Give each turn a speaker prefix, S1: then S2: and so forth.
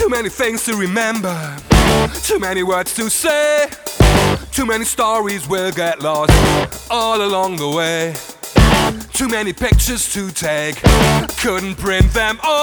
S1: Too many things to remember, too many words to say, too many stories will get lost all along the way. Too many pictures to take, couldn't print them all.